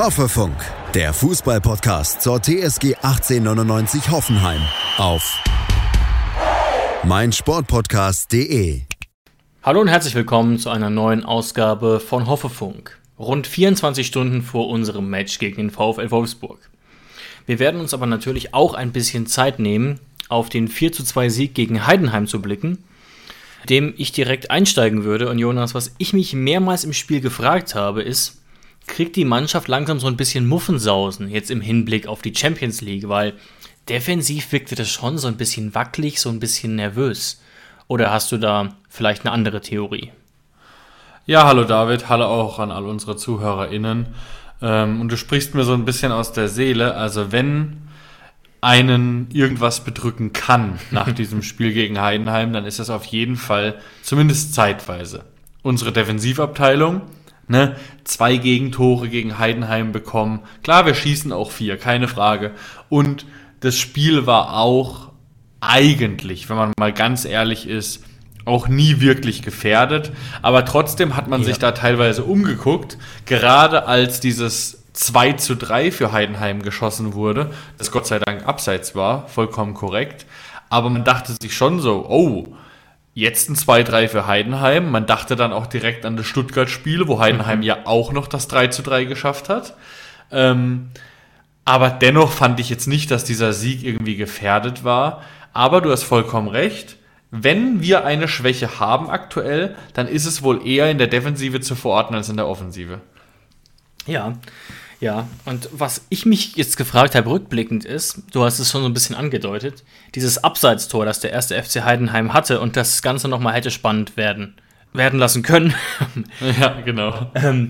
Hoffefunk, der Fußball-Podcast zur TSG 1899 Hoffenheim auf meinsportpodcast.de. Hallo und herzlich willkommen zu einer neuen Ausgabe von Hoffefunk. Rund 24 Stunden vor unserem Match gegen den VfL Wolfsburg. Wir werden uns aber natürlich auch ein bisschen Zeit nehmen, auf den 4:2 Sieg gegen Heidenheim zu blicken, dem ich direkt einsteigen würde. Und Jonas, was ich mich mehrmals im Spiel gefragt habe, ist, kriegt die Mannschaft langsam so ein bisschen Muffensausen jetzt im Hinblick auf die Champions League, weil defensiv wirkte das schon so ein bisschen wackelig, so ein bisschen nervös. Oder hast du da vielleicht eine andere Theorie? Ja, hallo David, hallo auch an all unsere ZuhörerInnen. Und du sprichst mir so ein bisschen aus der Seele. Also wenn einen irgendwas bedrücken kann nach diesem Spiel gegen Heidenheim, dann ist das auf jeden Fall, zumindest zeitweise, unsere Defensivabteilung. 2 Gegentore gegen Heidenheim bekommen. Klar, wir schießen auch 4, keine Frage. Und das Spiel war auch eigentlich, wenn man mal ganz ehrlich ist, auch nie wirklich gefährdet. Aber trotzdem hat man sich da teilweise umgeguckt, gerade als dieses 2:3 für Heidenheim geschossen wurde, das Gott sei Dank abseits war, vollkommen korrekt. Aber man dachte sich schon so, oh, jetzt ein 2:3 für Heidenheim. Man dachte dann auch direkt an das Stuttgart-Spiel, wo Heidenheim ja auch noch das 3:3 geschafft hat. Aber dennoch fand ich jetzt nicht, dass dieser Sieg irgendwie gefährdet war. Aber du hast vollkommen recht. Wenn wir eine Schwäche haben aktuell, dann ist es wohl eher in der Defensive zu verorten als in der Offensive. Ja, und was ich mich jetzt gefragt habe, rückblickend ist, du hast es schon so ein bisschen angedeutet, dieses Abseitstor, das der erste FC Heidenheim hatte und das Ganze nochmal hätte spannend werden lassen können. Ja, genau.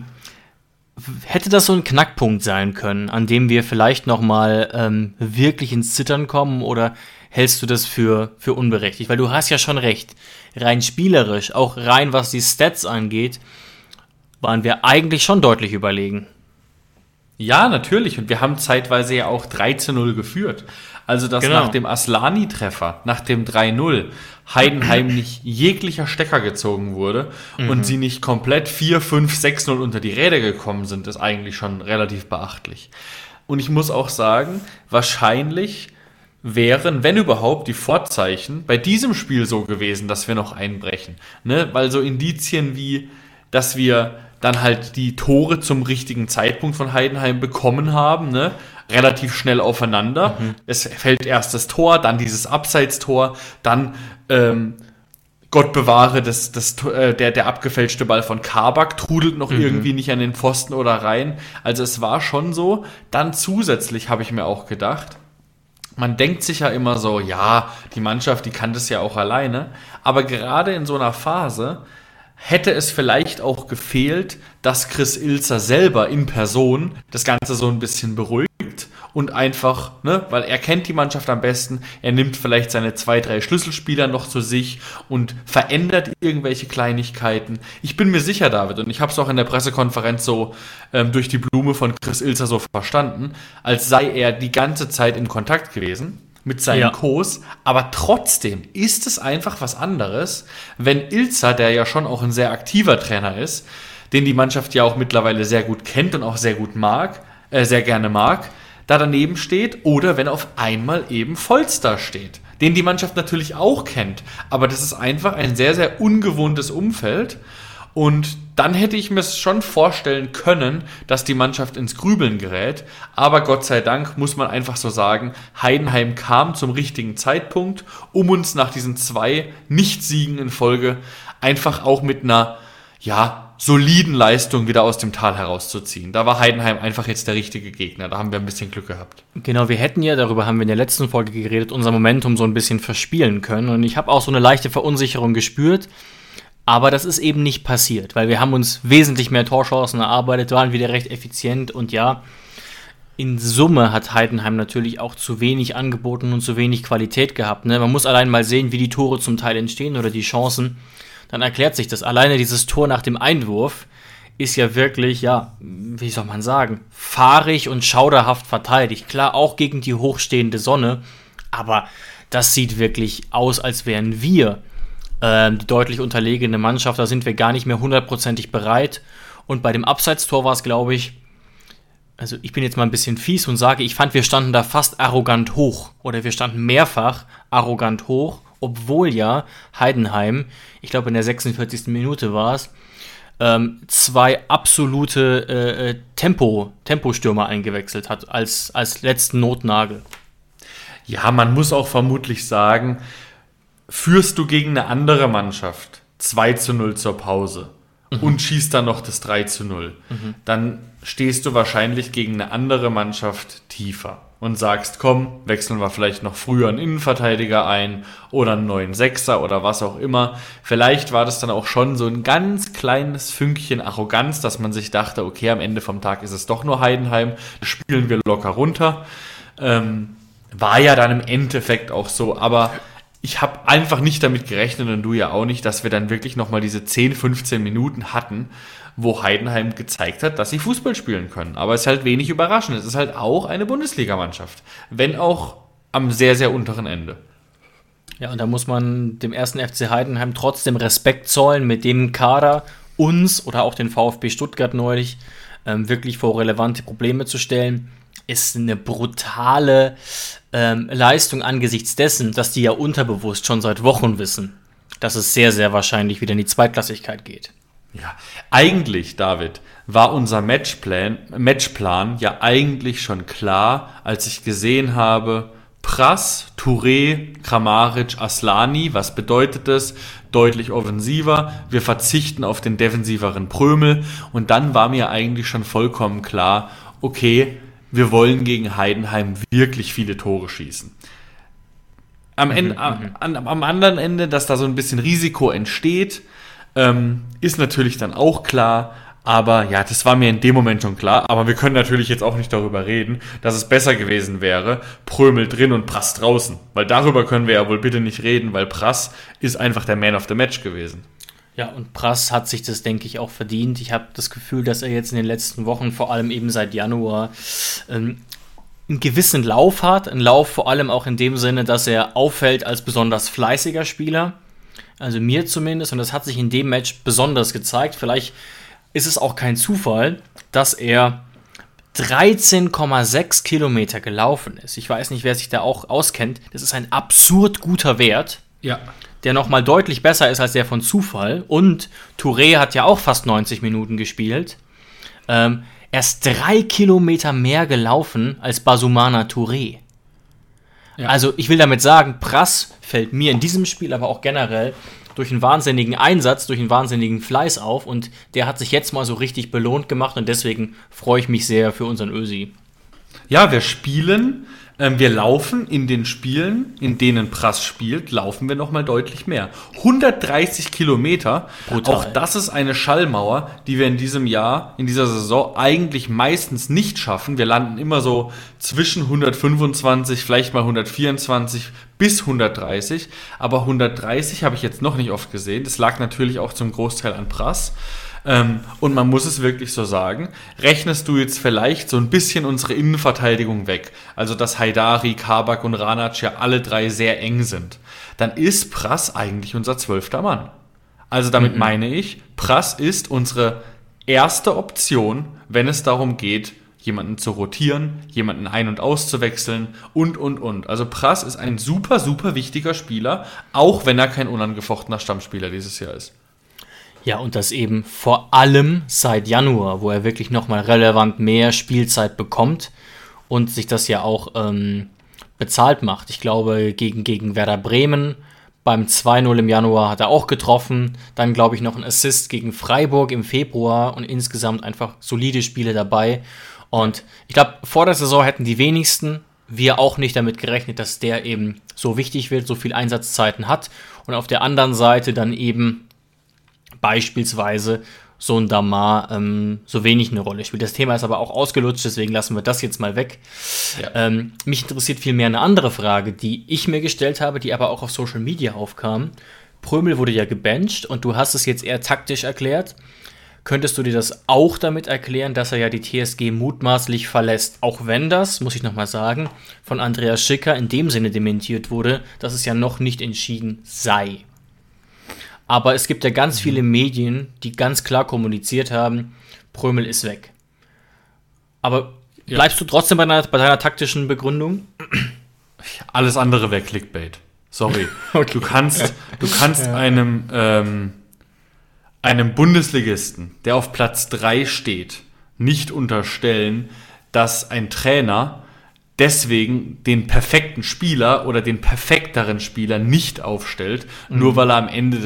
Hätte das so ein Knackpunkt sein können, an dem wir vielleicht nochmal wirklich ins Zittern kommen, oder hältst du das für unberechtigt? Weil du hast ja schon recht, rein spielerisch, auch rein was die Stats angeht, waren wir eigentlich schon deutlich überlegen. Ja, natürlich. Und wir haben zeitweise ja auch 3:0 geführt. Also, dass nach dem Aslani-Treffer, nach dem 3:0, Heidenheim nicht jeglicher Stecker gezogen wurde und sie nicht komplett 4-5, 6-0 unter die Räder gekommen sind, ist eigentlich schon relativ beachtlich. Und ich muss auch sagen, wahrscheinlich wären, wenn überhaupt, die Vorzeichen bei diesem Spiel so gewesen, dass wir noch einbrechen. Weil so Indizien wie, dass wir dann halt die Tore zum richtigen Zeitpunkt von Heidenheim bekommen haben, relativ schnell aufeinander. Es fällt erst das Tor, dann dieses Abseitstor, dann Gott bewahre, der abgefälschte Ball von Kabak trudelt noch irgendwie nicht an den Pfosten oder rein. Also es war schon so. Dann zusätzlich habe ich mir auch gedacht, man denkt sich ja immer so, ja, die Mannschaft, die kann das ja auch alleine. Aber gerade in so einer Phase hätte es vielleicht auch gefehlt, dass Chris Ilzer selber in Person das Ganze so ein bisschen beruhigt und einfach, weil er kennt die Mannschaft am besten, er nimmt vielleicht seine 2, 3 Schlüsselspieler noch zu sich und verändert irgendwelche Kleinigkeiten. Ich bin mir sicher, David, und ich habe es auch in der Pressekonferenz so durch die Blume von Chris Ilzer so verstanden, als sei er die ganze Zeit im Kontakt gewesen mit seinen Co's, aber trotzdem ist es einfach was anderes, wenn Ilzer, der ja schon auch ein sehr aktiver Trainer ist, den die Mannschaft ja auch mittlerweile sehr gut kennt und auch sehr gerne mag, da daneben steht, oder wenn auf einmal eben Volz steht, den die Mannschaft natürlich auch kennt, aber das ist einfach ein sehr, sehr ungewohntes Umfeld. Und dann hätte ich mir schon vorstellen können, dass die Mannschaft ins Grübeln gerät. Aber Gott sei Dank, muss man einfach so sagen, Heidenheim kam zum richtigen Zeitpunkt, um uns nach diesen 2 Nicht-Siegen in Folge einfach auch mit einer, soliden Leistung wieder aus dem Tal herauszuziehen. Da war Heidenheim einfach jetzt der richtige Gegner. Da haben wir ein bisschen Glück gehabt. Genau, wir hätten ja, darüber haben wir in der letzten Folge geredet, unser Momentum so ein bisschen verspielen können. Und ich habe auch so eine leichte Verunsicherung gespürt. Aber das ist eben nicht passiert, weil wir haben uns wesentlich mehr Torchancen erarbeitet, waren wieder recht effizient und in Summe hat Heidenheim natürlich auch zu wenig angeboten und zu wenig Qualität gehabt. Man muss allein mal sehen, wie die Tore zum Teil entstehen oder die Chancen. Dann erklärt sich das. Alleine dieses Tor nach dem Einwurf ist ja wirklich, wie soll man sagen, fahrig und schauderhaft verteidigt. Klar, auch gegen die hochstehende Sonne, aber das sieht wirklich aus, als wären wir die deutlich unterlegene Mannschaft. Da sind wir gar nicht mehr hundertprozentig bereit. Und bei dem Abseitstor war es, glaube ich, Also ich bin jetzt mal ein bisschen fies und sage, ich fand, wir standen da fast arrogant hoch. Oder wir standen mehrfach arrogant hoch, obwohl ja Heidenheim, ich glaube in der 46. Minute war es, 2 absolute Tempostürmer eingewechselt hat, als letzten Notnagel. Ja, man muss auch vermutlich sagen, führst du gegen eine andere Mannschaft 2:0 zur Pause und schießt dann noch das 3:0, dann stehst du wahrscheinlich gegen eine andere Mannschaft tiefer und sagst, komm, wechseln wir vielleicht noch früher einen Innenverteidiger ein oder einen neuen Sechser oder was auch immer. Vielleicht war das dann auch schon so ein ganz kleines Fünkchen Arroganz, dass man sich dachte, okay, am Ende vom Tag ist es doch nur Heidenheim, das spielen wir locker runter. War ja dann im Endeffekt auch so, aber ich habe einfach nicht damit gerechnet und du ja auch nicht, dass wir dann wirklich nochmal diese 10, 15 Minuten hatten, wo Heidenheim gezeigt hat, dass sie Fußball spielen können. Aber es ist halt wenig überraschend. Es ist halt auch eine Bundesligamannschaft, wenn auch am sehr, sehr unteren Ende. Ja, und da muss man dem ersten FC Heidenheim trotzdem Respekt zollen, mit dem Kader uns oder auch den VfB Stuttgart neulich wirklich vor relevante Probleme zu stellen. Ist eine brutale Leistung angesichts dessen, dass die ja unterbewusst schon seit Wochen wissen, dass es sehr, sehr wahrscheinlich wieder in die Zweitklassigkeit geht. Ja, eigentlich, David, war unser Matchplan ja eigentlich schon klar, als ich gesehen habe, Prass, Touré, Kramaric, Aslani, was bedeutet das? Deutlich offensiver, wir verzichten auf den defensiveren Prömel und dann war mir eigentlich schon vollkommen klar, okay, wir wollen gegen Heidenheim wirklich viele Tore schießen. Am anderen Ende, dass da so ein bisschen Risiko entsteht, ist natürlich dann auch klar, aber ja, das war mir in dem Moment schon klar, aber wir können natürlich jetzt auch nicht darüber reden, dass es besser gewesen wäre, Prömel drin und Prass draußen, weil darüber können wir ja wohl bitte nicht reden, weil Prass ist einfach der Man of the Match gewesen. Ja, und Prass hat sich das, denke ich, auch verdient. Ich habe das Gefühl, dass er jetzt in den letzten Wochen, vor allem eben seit Januar, einen gewissen Lauf hat. Ein Lauf vor allem auch in dem Sinne, dass er auffällt als besonders fleißiger Spieler. Also mir zumindest. Und das hat sich in dem Match besonders gezeigt. Vielleicht ist es auch kein Zufall, dass er 13,6 Kilometer gelaufen ist. Ich weiß nicht, wer sich da auch auskennt. Das ist ein absurd guter Wert. Ja. Der nochmal deutlich besser ist als der von Zufall. Und Touré hat ja auch fast 90 Minuten gespielt. Er ist 3 Kilometer mehr gelaufen als Basumana Touré. Ja. Also ich will damit sagen, Prass fällt mir in diesem Spiel, aber auch generell durch einen wahnsinnigen Einsatz, durch einen wahnsinnigen Fleiß auf. Und der hat sich jetzt mal so richtig belohnt gemacht. Und deswegen freue ich mich sehr für unseren Ösi. Ja, wir laufen in den Spielen, in denen Prass spielt, laufen wir nochmal deutlich mehr. 130 Kilometer, brutal. Auch das ist eine Schallmauer, die wir in diesem Jahr, in dieser Saison eigentlich meistens nicht schaffen. Wir landen immer so zwischen 125, vielleicht mal 124 bis 130. Aber 130 habe ich jetzt noch nicht oft gesehen. Das lag natürlich auch zum Großteil an Prass. Und man muss es wirklich so sagen, rechnest du jetzt vielleicht so ein bisschen unsere Innenverteidigung weg, also dass Haidari, Kabak und Ranac ja alle 3 sehr eng sind, dann ist Prass eigentlich unser 12. Mann. Also damit meine ich, Prass ist unsere erste Option, wenn es darum geht, jemanden zu rotieren, jemanden ein- und auszuwechseln und. Also Prass ist ein super, super wichtiger Spieler, auch wenn er kein unangefochtener Stammspieler dieses Jahr ist. Ja, und das eben vor allem seit Januar, wo er wirklich nochmal relevant mehr Spielzeit bekommt und sich das ja auch bezahlt macht. Ich glaube, gegen Werder Bremen beim 2:0 im Januar hat er auch getroffen. Dann, glaube ich, noch ein Assist gegen Freiburg im Februar und insgesamt einfach solide Spiele dabei. Und ich glaube, vor der Saison hätten die wenigsten, wir auch nicht damit gerechnet, dass der eben so wichtig wird, so viel Einsatzzeiten hat. Und auf der anderen Seite dann eben beispielsweise so ein Damar so wenig eine Rolle spielt. Das Thema ist aber auch ausgelutscht, deswegen lassen wir das jetzt mal weg. Ja. Mich interessiert vielmehr eine andere Frage, die ich mir gestellt habe, die aber auch auf Social Media aufkam. Prömel wurde ja gebencht und du hast es jetzt eher taktisch erklärt. Könntest du dir das auch damit erklären, dass er ja die TSG mutmaßlich verlässt? Auch wenn das, muss ich nochmal sagen, von Andreas Schicker in dem Sinne dementiert wurde, dass es ja noch nicht entschieden sei. Aber es gibt ja ganz viele Medien, die ganz klar kommuniziert haben, Prömel ist weg. Aber Bleibst du trotzdem bei deiner taktischen Begründung? Alles andere wäre Clickbait. Sorry. Okay. Du kannst einem Bundesligisten, der auf Platz 3 steht, nicht unterstellen, dass ein Trainer deswegen den perfekten Spieler oder den perfekteren Spieler nicht aufstellt, nur weil er am Ende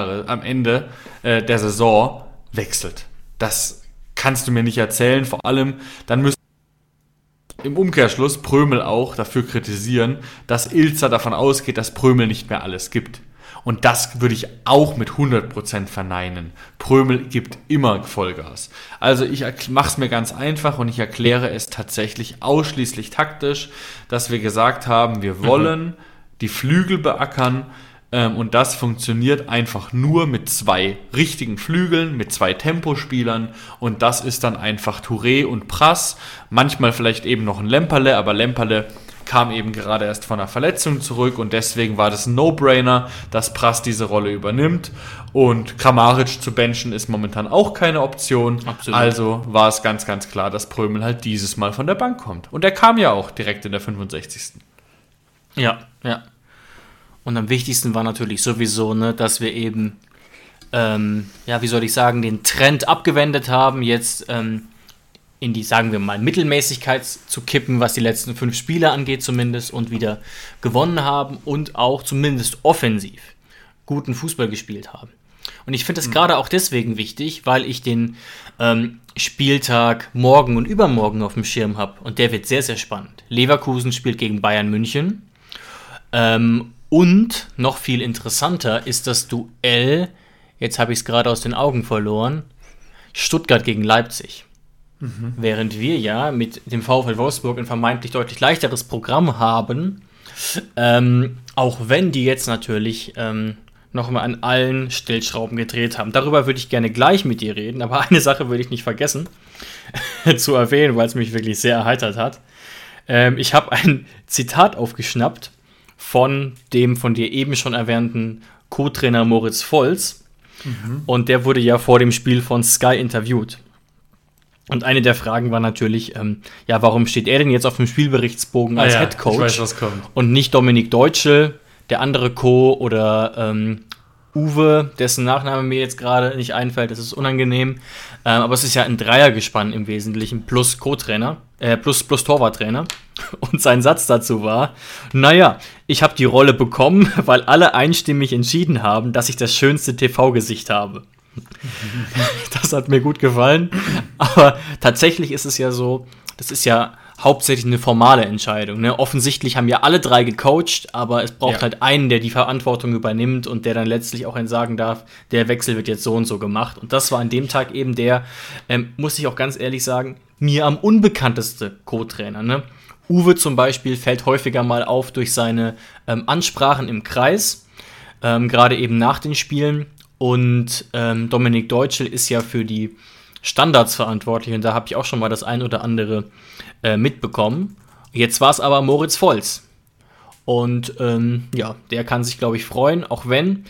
der Saison wechselt. Das kannst du mir nicht erzählen. Vor allem, dann müssen im Umkehrschluss Prömel auch dafür kritisieren, dass Ilzer davon ausgeht, dass Prömel nicht mehr alles gibt. Und das würde ich auch mit 100% verneinen. Prömel gibt immer Vollgas. Also ich mache es mir ganz einfach und ich erkläre es tatsächlich ausschließlich taktisch, dass wir gesagt haben, wir wollen die Flügel beackern und das funktioniert einfach nur mit 2 richtigen Flügeln, mit 2 Tempospielern und das ist dann einfach Touré und Prass. Manchmal vielleicht eben noch ein Lemperle, aber Lemperle kam eben gerade erst von einer Verletzung zurück und deswegen war das ein No-Brainer, dass Prass diese Rolle übernimmt und Kramaric zu benchen ist momentan auch keine Option. Absolut. Also war es ganz, ganz klar, dass Prömel halt dieses Mal von der Bank kommt. Und er kam ja auch direkt in der 65. Ja. Und am wichtigsten war natürlich sowieso, dass wir eben, den Trend abgewendet haben, jetzt in die, sagen wir mal, Mittelmäßigkeit zu kippen, was die letzten 5 Spiele angeht zumindest und wieder gewonnen haben und auch zumindest offensiv guten Fußball gespielt haben. Und ich finde das gerade auch deswegen wichtig, weil ich den Spieltag morgen und übermorgen auf dem Schirm habe und der wird sehr, sehr spannend. Leverkusen spielt gegen Bayern München und noch viel interessanter ist das Duell, jetzt habe ich es gerade aus den Augen verloren, Stuttgart gegen Leipzig. Während wir ja mit dem VfL Wolfsburg ein vermeintlich deutlich leichteres Programm haben, auch wenn die jetzt natürlich nochmal an allen Stellschrauben gedreht haben. Darüber würde ich gerne gleich mit dir reden, aber eine Sache würde ich nicht vergessen zu erwähnen, weil es mich wirklich sehr erheitert hat. Ich habe ein Zitat aufgeschnappt von dem von dir eben schon erwähnten Co-Trainer Moritz Volz und der wurde ja vor dem Spiel von Sky interviewt. Und eine der Fragen war natürlich, warum steht er denn jetzt auf dem Spielberichtsbogen als Headcoach? Ich weiß, was kommt. Und nicht Dominik Deutschel, der andere Co. oder Uwe, dessen Nachname mir jetzt gerade nicht einfällt, das ist unangenehm. Aber es ist ja ein Dreiergespann im Wesentlichen, plus Co-Trainer, plus Torwarttrainer. Und sein Satz dazu war, ich habe die Rolle bekommen, weil alle einstimmig entschieden haben, dass ich das schönste TV-Gesicht habe. Das hat mir gut gefallen, aber tatsächlich ist es ja so, das ist ja hauptsächlich eine formale Entscheidung. Offensichtlich haben ja alle 3 gecoacht, aber es braucht halt einen, der die Verantwortung übernimmt und der dann letztlich auch sagen darf, der Wechsel wird jetzt so und so gemacht. Und das war an dem Tag eben der, muss ich auch ganz ehrlich sagen, mir am unbekannteste Co-Trainer. Uwe zum Beispiel fällt häufiger mal auf durch seine Ansprachen im Kreis, gerade eben nach den Spielen. Und Dominik Deutschel ist ja für die Standards verantwortlich und da habe ich auch schon mal das ein oder andere mitbekommen. Jetzt war es aber Moritz Volz. Und der kann sich, glaube ich, freuen, auch wenn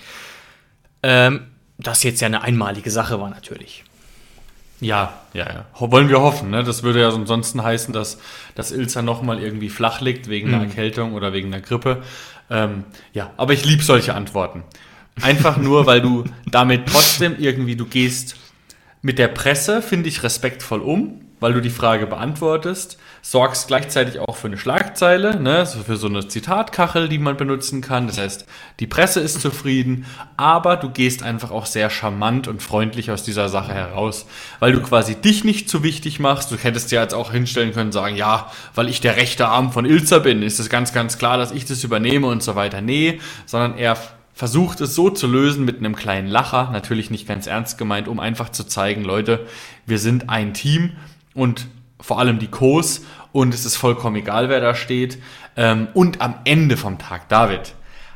das jetzt ja eine einmalige Sache war natürlich. Ja. Wollen wir hoffen, ne? Das würde ja ansonsten heißen, dass Ilzer nochmal irgendwie flach liegt wegen einer Erkältung oder wegen einer Grippe. Aber ich liebe solche Antworten. Einfach nur, weil du damit trotzdem irgendwie, du gehst mit der Presse, finde ich, respektvoll um, weil du die Frage beantwortest, sorgst gleichzeitig auch für eine Schlagzeile, ne, für so eine Zitatkachel, die man benutzen kann. Das heißt, die Presse ist zufrieden, aber du gehst einfach auch sehr charmant und freundlich aus dieser Sache heraus, weil du quasi dich nicht zu wichtig machst. Du hättest ja jetzt auch hinstellen können, sagen, weil ich der rechte Arm von Ilzer bin, ist es ganz, ganz klar, dass ich das übernehme und so weiter. Nee, sondern er versucht es so zu lösen mit einem kleinen Lacher, natürlich nicht ganz ernst gemeint, um einfach zu zeigen, Leute, wir sind ein Team und vor allem die Co's und es ist vollkommen egal, wer da steht. Und am Ende vom Tag, David,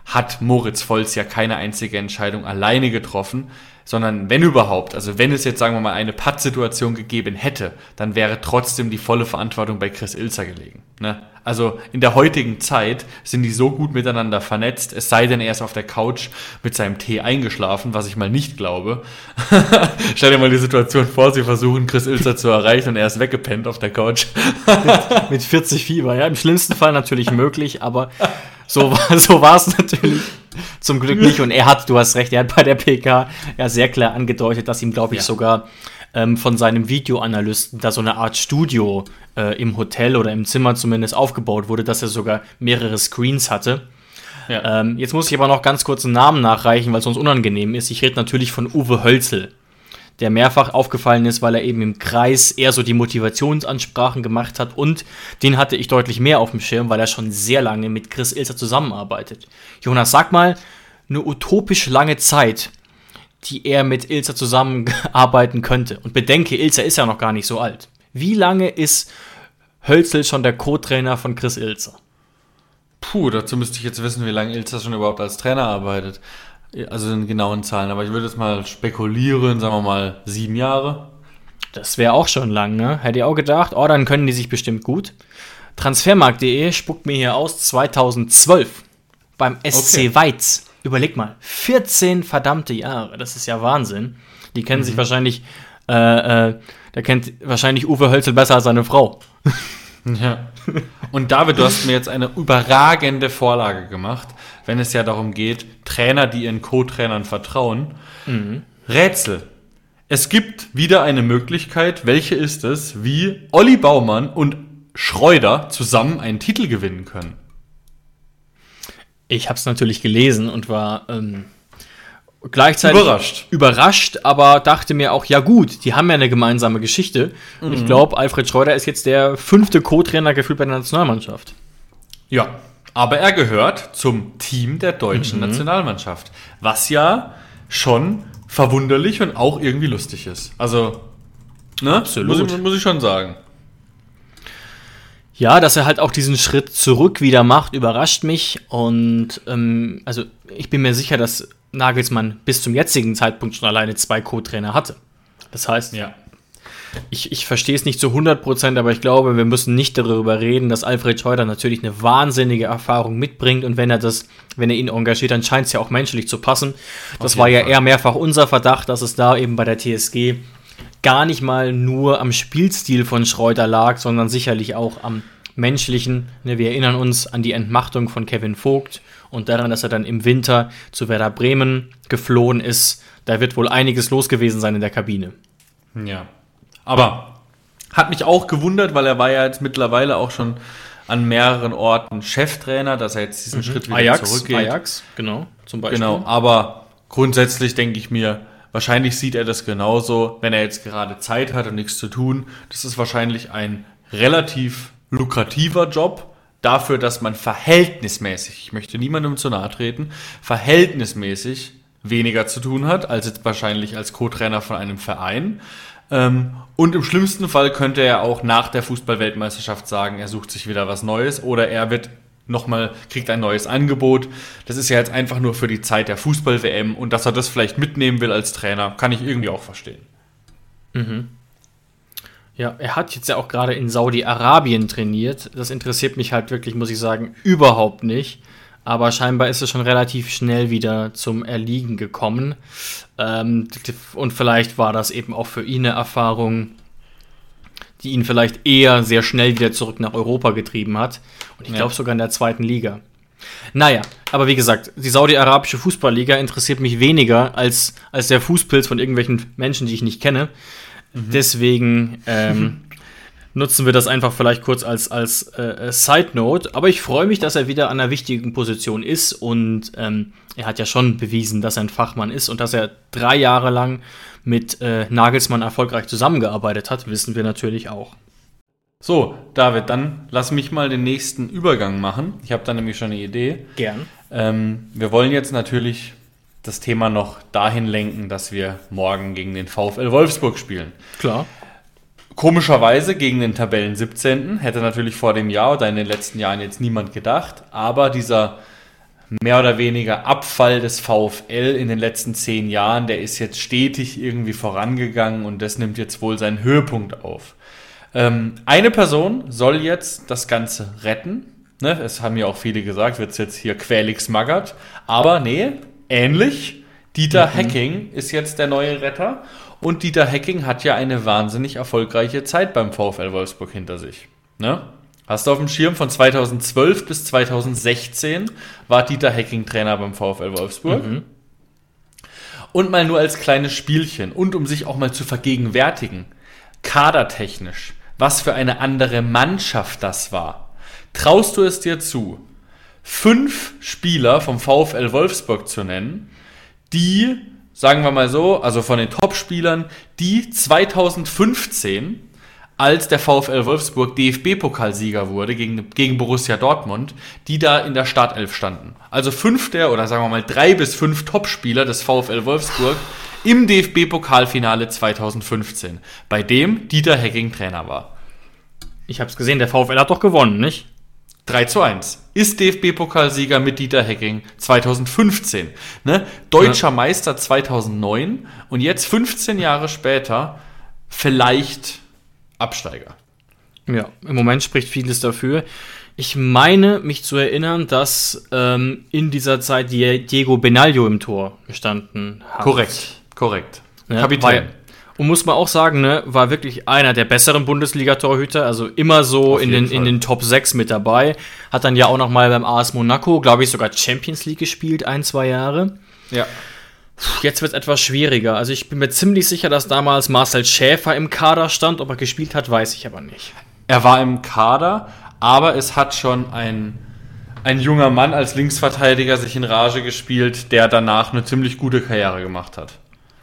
hat Moritz Volz ja keine einzige Entscheidung alleine getroffen, sondern wenn überhaupt, also wenn es jetzt, sagen wir mal, eine Pattsituation gegeben hätte, dann wäre trotzdem die volle Verantwortung bei Chris Ilzer gelegen. Ne? Also in der heutigen Zeit sind die so gut miteinander vernetzt, es sei denn, er ist auf der Couch mit seinem Tee eingeschlafen, was ich mal nicht glaube. Stell dir mal die Situation vor, sie versuchen Chris Ilzer zu erreichen und er ist weggepennt auf der Couch. mit 40 Fieber, ja, im schlimmsten Fall natürlich möglich, aber so war es natürlich zum Glück nicht. Und du hast recht, er hat bei der PK ja sehr klar angedeutet, dass ihm, glaube ich, sogar von seinem Videoanalysten da so eine Art Studio im Hotel oder im Zimmer zumindest aufgebaut wurde, dass er sogar mehrere Screens hatte. Ja. Jetzt muss ich aber noch ganz kurz einen Namen nachreichen, weil es sonst unangenehm ist. Ich rede natürlich von Uwe Hölzl, der mehrfach aufgefallen ist, weil er eben im Kreis eher so die Motivationsansprachen gemacht hat, und den hatte ich deutlich mehr auf dem Schirm, weil er schon sehr lange mit Chris Ilzer zusammenarbeitet. Jonas, sag mal, eine utopisch lange Zeit, die er mit Ilzer zusammenarbeiten könnte. Und bedenke, Ilzer ist ja noch gar nicht so alt. Wie lange ist Hölzl schon der Co-Trainer von Chris Ilzer? Dazu müsste ich jetzt wissen, wie lange Ilzer schon überhaupt als Trainer arbeitet. Also in genauen Zahlen, aber ich würde jetzt mal spekulieren, sagen wir mal 7 Jahre. Das wäre auch schon lang, ne? Hätte ich auch gedacht, dann können die sich bestimmt gut. Transfermarkt.de spuckt mir hier aus 2012 beim SC Weiz. Überleg mal, 14 verdammte Jahre, das ist ja Wahnsinn. Die kennen sich wahrscheinlich, der kennt wahrscheinlich Uwe Hölzl besser als seine Frau. Ja. Und David, du hast mir jetzt eine überragende Vorlage gemacht, wenn es ja darum geht, Trainer, die ihren Co-Trainern vertrauen. Rätsel. Es gibt wieder eine Möglichkeit, welche ist es, wie Olli Baumann und Schreuder zusammen einen Titel gewinnen können. Ich habe es natürlich gelesen und war gleichzeitig überrascht, aber dachte mir auch, ja gut, die haben ja eine gemeinsame Geschichte. Und ich glaube, Alfred Schreuder ist jetzt der 5. Co-Trainer gefühlt bei der Nationalmannschaft. Ja, aber er gehört zum Team der deutschen Nationalmannschaft, was ja schon verwunderlich und auch irgendwie lustig ist. Also, ne? Absolut. Muss ich schon sagen. Ja, dass er halt auch diesen Schritt zurück wieder macht, überrascht mich. Und also ich bin mir sicher, dass Nagelsmann bis zum jetzigen Zeitpunkt schon alleine 2 Co-Trainer hatte. Das heißt, ich verstehe es nicht zu 100%, aber ich glaube, wir müssen nicht darüber reden, dass Alfred Schreuder natürlich eine wahnsinnige Erfahrung mitbringt, und wenn er ihn engagiert, dann scheint es ja auch menschlich zu passen. Das war ja eher mehrfach unser Verdacht, dass es da eben bei der TSG gar nicht mal nur am Spielstil von Schreuder lag, sondern sicherlich auch am menschlichen. Wir erinnern uns an die Entmachtung von Kevin Vogt und daran, dass er dann im Winter zu Werder Bremen geflohen ist. Da wird wohl einiges los gewesen sein in der Kabine. Ja, aber hat mich auch gewundert, weil er war ja jetzt mittlerweile auch schon an mehreren Orten Cheftrainer, dass er jetzt diesen Schritt wieder zurückgeht. Ajax, genau, zum Beispiel. Genau, aber grundsätzlich denke ich mir, wahrscheinlich sieht er das genauso, wenn er jetzt gerade Zeit hat und nichts zu tun. Das ist wahrscheinlich ein relativ lukrativer Job dafür, dass man verhältnismäßig, ich möchte niemandem zu nahe treten, verhältnismäßig weniger zu tun hat, als jetzt wahrscheinlich als Co-Trainer von einem Verein. Und im schlimmsten Fall könnte er auch nach der Fußball-Weltmeisterschaft sagen, er sucht sich wieder was Neues oder er kriegt ein neues Angebot. Das ist ja jetzt einfach nur für die Zeit der Fußball-WM, und dass er das vielleicht mitnehmen will als Trainer, kann ich irgendwie auch verstehen. Ja, er hat jetzt ja auch gerade in Saudi-Arabien trainiert. Das interessiert mich halt wirklich, muss ich sagen, überhaupt nicht. Aber scheinbar ist es schon relativ schnell wieder zum Erliegen gekommen. Und vielleicht war das eben auch für ihn eine Erfahrung, die ihn vielleicht eher sehr schnell wieder zurück nach Europa getrieben hat. Und ich glaube sogar in der 2. Liga. Naja, aber wie gesagt, die saudi-arabische Fußballliga interessiert mich weniger als der Fußpilz von irgendwelchen Menschen, die ich nicht kenne. Deswegen nutzen wir das einfach vielleicht kurz als Side-Note. Aber ich freue mich, dass er wieder an einer wichtigen Position ist. Und er hat ja schon bewiesen, dass er ein Fachmann ist. Und dass er 3 Jahre lang mit Nagelsmann erfolgreich zusammengearbeitet hat, wissen wir natürlich auch. So, David, dann lass mich mal den nächsten Übergang machen. Ich habe da nämlich schon eine Idee. Gern. Wir wollen jetzt natürlich das Thema noch dahin lenken, dass wir morgen gegen den VfL Wolfsburg spielen. Klar. Komischerweise gegen den Tabellen 17. Hätte natürlich vor dem Jahr oder in den letzten Jahren jetzt niemand gedacht. Aber dieser mehr oder weniger Abfall des VfL in den letzten 10 Jahren. Der ist jetzt stetig irgendwie vorangegangen und das nimmt jetzt wohl seinen Höhepunkt auf. Eine Person soll jetzt das Ganze retten. Ne? Es haben ja auch viele gesagt, wird es jetzt hier Quälix Magath. Aber nee, ähnlich. Dieter Hecking ist jetzt der neue Retter. Und Dieter Hecking hat ja eine wahnsinnig erfolgreiche Zeit beim VfL Wolfsburg hinter sich. Ne? Hast du auf dem Schirm, von 2012 bis 2016 war Dieter Hecking Trainer beim VfL Wolfsburg. Und mal nur als kleines Spielchen und um sich auch mal zu vergegenwärtigen, kadertechnisch, was für eine andere Mannschaft das war. Traust du es dir zu, 5 Spieler vom VfL Wolfsburg zu nennen, die, sagen wir mal so, also von den Top-Spielern, die 2015, als der VfL Wolfsburg DFB-Pokalsieger wurde gegen Borussia Dortmund, die da in der Startelf standen. Also 5 oder sagen wir mal 3 bis 5 Top-Spieler des VfL Wolfsburg im DFB-Pokalfinale 2015, bei dem Dieter Hecking Trainer war. Ich habe es gesehen, der VfL hat doch gewonnen, nicht? 3:1. Ist DFB-Pokalsieger mit Dieter Hecking 2015. Ne? Deutscher Meister 2009 und jetzt 15 Jahre später vielleicht Absteiger. Ja, im Moment spricht vieles dafür. Ich meine, mich zu erinnern, dass in dieser Zeit Diego Benaglio im Tor gestanden hat. Korrekt. Ja, Kapitän. Und muss man auch sagen, ne, war wirklich einer der besseren Bundesliga-Torhüter, also immer so in den Top 6 mit dabei. Hat dann ja auch noch mal beim AS Monaco, glaube ich, sogar Champions League gespielt, 1-2 Jahre. Ja. Jetzt wird es etwas schwieriger. Also ich bin mir ziemlich sicher, dass damals Marcel Schäfer im Kader stand. Ob er gespielt hat, weiß ich aber nicht. Er war im Kader, aber es hat schon ein junger Mann als Linksverteidiger sich in Rage gespielt, der danach eine ziemlich gute Karriere gemacht hat.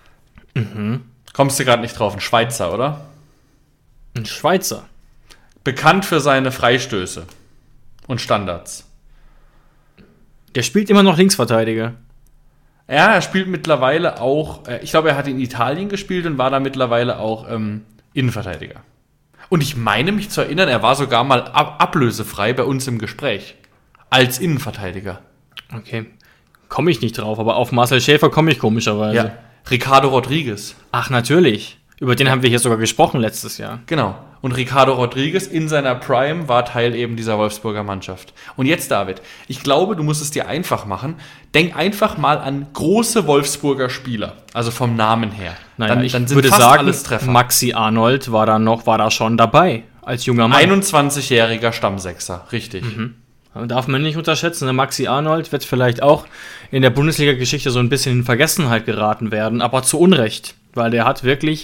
Kommst du gerade nicht drauf? Ein Schweizer, oder? Ein Schweizer? Bekannt für seine Freistöße und Standards. Der spielt immer noch Linksverteidiger. Ja, er spielt mittlerweile auch, ich glaube, er hat in Italien gespielt und war da mittlerweile auch Innenverteidiger. Und ich meine mich zu erinnern, er war sogar mal ablösefrei bei uns im Gespräch. Als Innenverteidiger. Okay. Komme ich nicht drauf, aber auf Marcel Schäfer komme ich komischerweise. Ja. Ricardo Rodriguez. Ach, natürlich. Über den haben wir hier sogar gesprochen letztes Jahr. Genau. Und Ricardo Rodriguez in seiner Prime war Teil eben dieser Wolfsburger Mannschaft. Und jetzt, David, ich glaube, du musst es dir einfach machen. Denk einfach mal an große Wolfsburger Spieler. Also vom Namen her. Naja, dann ich sind würde fast sagen, alles Treffer. Maxi Arnold war da schon dabei. Als junger Mann. 21-jähriger Stammsechser. Richtig. Darf man nicht unterschätzen. Der Maxi Arnold wird vielleicht auch in der Bundesliga-Geschichte so ein bisschen in Vergessenheit geraten werden. Aber zu Unrecht. Weil der hat wirklich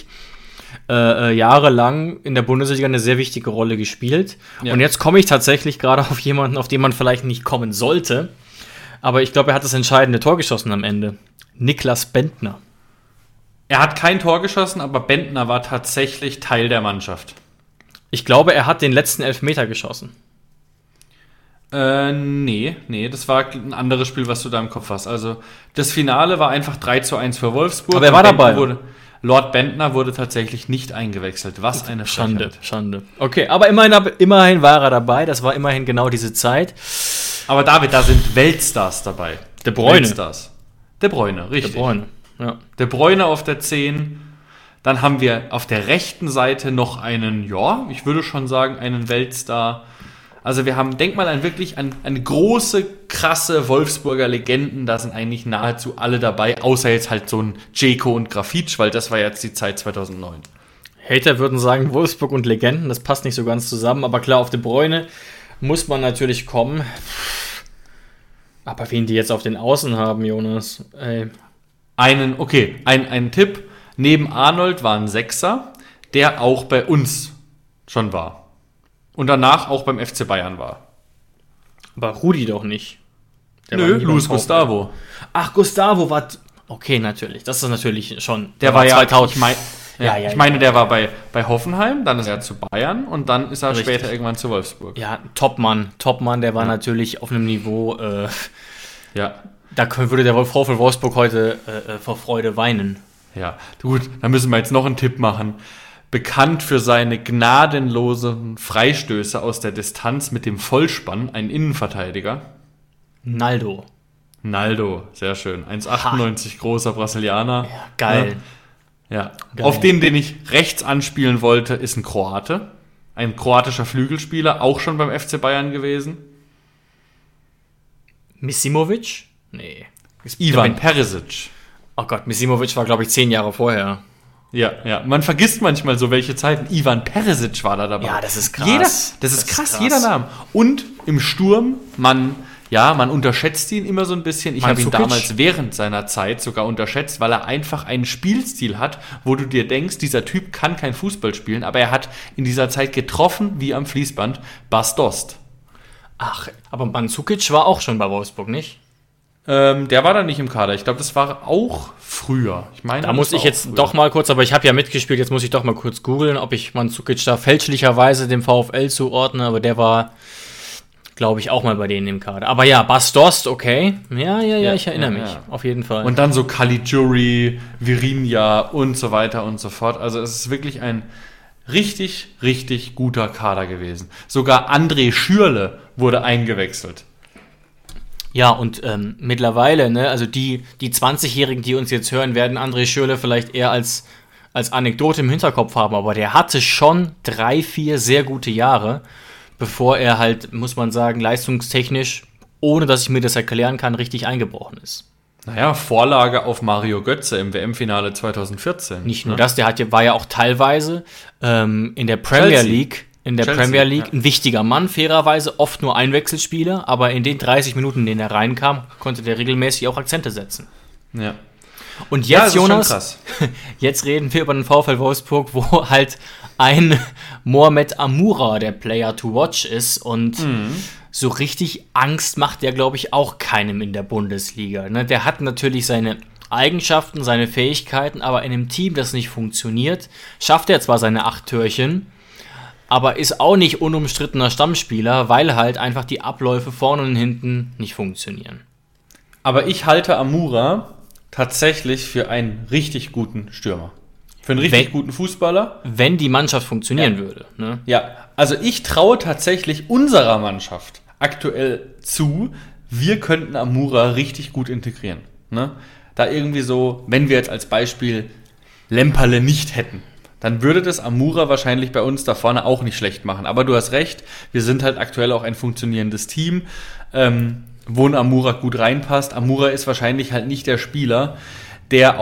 jahrelang in der Bundesliga eine sehr wichtige Rolle gespielt. Ja. Und jetzt komme ich tatsächlich gerade auf jemanden, auf den man vielleicht nicht kommen sollte. Aber ich glaube, er hat das entscheidende Tor geschossen am Ende. Niklas Bendtner. Er hat kein Tor geschossen, aber Bendtner war tatsächlich Teil der Mannschaft. Ich glaube, er hat den letzten Elfmeter geschossen. Nee, das war ein anderes Spiel, was du da im Kopf hast. Also, das Finale war einfach 3:1 für Wolfsburg. Aber er war dabei. Lord Bendtner wurde tatsächlich nicht eingewechselt. Was eine Frechheit. Schande. Okay, aber immerhin war er dabei. Das war immerhin genau diese Zeit. Aber David, da sind Weltstars dabei. De Bruyne. Weltstars. De Bruyne, richtig. De Bruyne, ja. De Bruyne auf der 10. Dann haben wir auf der rechten Seite noch einen, ja, ich würde schon sagen, einen Weltstar. Also wir haben, denk mal wirklich an große, krasse Wolfsburger Legenden, da sind eigentlich nahezu alle dabei, außer jetzt halt so ein Dzeko und Grafitsch, weil das war jetzt die Zeit 2009. Hater würden sagen, Wolfsburg und Legenden, das passt nicht so ganz zusammen, aber klar, auf De Bruyne muss man natürlich kommen. Aber wen die jetzt auf den Außen haben, Jonas, ey. Ein Tipp, neben Arnold war ein Sechser, der auch bei uns schon war. Und danach auch beim FC Bayern war. Aber Rudi doch nicht. Nö, Luis Gustavo. Ach, Gustavo war... Okay, natürlich. Das ist natürlich schon... Der war 2000. Ich meine, der war bei Hoffenheim, dann ist er zu Bayern und dann ist er später irgendwann zu Wolfsburg. Ja, Topmann, der war natürlich auf einem Niveau... Da würde der VfL Wolfsburg heute vor Freude weinen. Ja, gut, dann müssen wir jetzt noch einen Tipp machen. Bekannt für seine gnadenlosen Freistöße aus der Distanz mit dem Vollspann, ein Innenverteidiger. Naldo. Naldo, sehr schön. 1,98 großer Brasilianer. Ja, geil. Ja. Geil. Auf den ich rechts anspielen wollte, ist ein Kroate. Ein kroatischer Flügelspieler, auch schon beim FC Bayern gewesen. Misimovic? Nee. Ivan Perisic. Oh Gott, Misimovic war, glaube ich, 10 Jahre vorher. Ja. Man vergisst manchmal so welche Zeiten. Ivan Perisic war da dabei. Ja, das ist krass. Das ist krass, jeder Name. Und im Sturm, man unterschätzt ihn immer so ein bisschen. Ich habe ihn damals während seiner Zeit sogar unterschätzt, weil er einfach einen Spielstil hat, wo du dir denkst, dieser Typ kann kein Fußball spielen, aber er hat in dieser Zeit getroffen wie am Fließband. Bas Dost. Ach, aber Mandzukic war auch schon bei Wolfsburg, nicht? Der war da nicht im Kader. Ich glaube, das war auch früher. Ich meine, da muss ich jetzt doch mal kurz, aber ich habe ja mitgespielt, jetzt muss ich doch mal kurz googeln, ob ich Mandzukic da fälschlicherweise dem VfL zuordne, aber der war, glaube ich, auch mal bei denen im Kader. Aber ja, Bas Dost, okay. Ja, ich erinnere mich. Auf jeden Fall. Und dann so Caligiuri, Virinha und so weiter und so fort. Also es ist wirklich ein richtig, richtig guter Kader gewesen. Sogar André Schürrle wurde eingewechselt. Ja, und mittlerweile, ne, also die 20-Jährigen, die uns jetzt hören, werden André Schürrle vielleicht eher als Anekdote im Hinterkopf haben, aber der hatte schon 3-4 sehr gute Jahre, bevor er halt, muss man sagen, leistungstechnisch, ohne dass ich mir das erklären kann, richtig eingebrochen ist. Naja, Vorlage auf Mario Götze im WM-Finale 2014. Nicht nur das, war ja auch teilweise in der Premier League ein wichtiger Mann, fairerweise, oft nur Einwechselspieler, aber in den 30 Minuten, in denen er reinkam, konnte der regelmäßig auch Akzente setzen. Ja. Und jetzt, Jonas, jetzt reden wir über den VfL Wolfsburg, wo halt ein Mohamed Amoura der Player to watch ist und so richtig Angst macht der, glaube ich, auch keinem in der Bundesliga. Ne? Der hat natürlich seine Eigenschaften, seine Fähigkeiten, aber in einem Team, das nicht funktioniert, schafft er zwar seine 8 Türchen, aber ist auch nicht unumstrittener Stammspieler, weil halt einfach die Abläufe vorne und hinten nicht funktionieren. Aber ich halte Amoura tatsächlich für einen richtig guten Stürmer. Für einen richtig guten Fußballer. Wenn die Mannschaft funktionieren würde. Ne? Ja, also ich traue tatsächlich unserer Mannschaft aktuell zu, wir könnten Amoura richtig gut integrieren. Ne? Da irgendwie so, wenn wir jetzt als Beispiel Lemperle nicht hätten, dann würde das Amoura wahrscheinlich bei uns da vorne auch nicht schlecht machen. Aber du hast recht, wir sind halt aktuell auch ein funktionierendes Team, wo ein Amoura gut reinpasst. Amoura ist wahrscheinlich halt nicht der Spieler, der